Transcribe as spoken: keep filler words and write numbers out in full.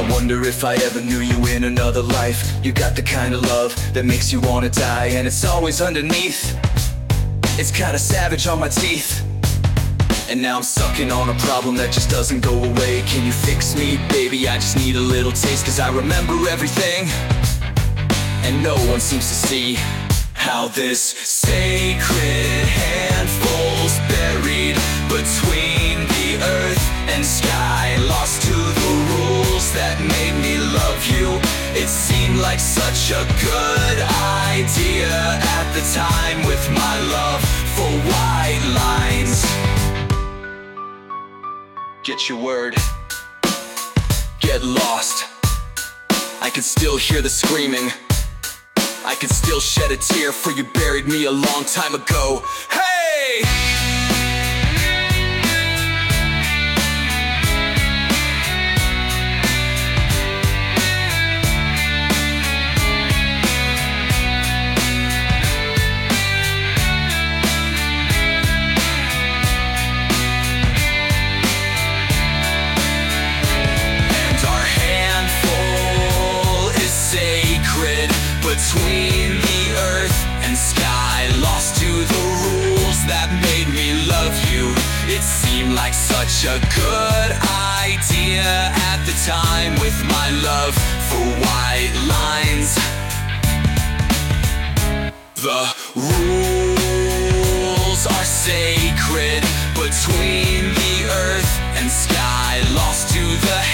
I wonder if I ever knew you in another life. You got the kind of love that makes you wanna die, and it's always underneath. It's kinda savage on my teeth. And now I'm sucking on a problem that just doesn't go away. Can you fix me, baby? I just need a little taste, cause I remember everything, and no one seems to see how this sacred handful's buried between the earth and sky, lost to the rules that made me love you. It seemed like such a good idea at the time, with my love for white lines. Get your word, get lost. I can still hear the screaming. I can still shed a tear, for you buried me a long time ago. Hey! Between the earth and sky, lost to the rules that made me love you. It seemed like such a good idea at the time, with my love for white lines. The rules are sacred between the earth and sky, lost to the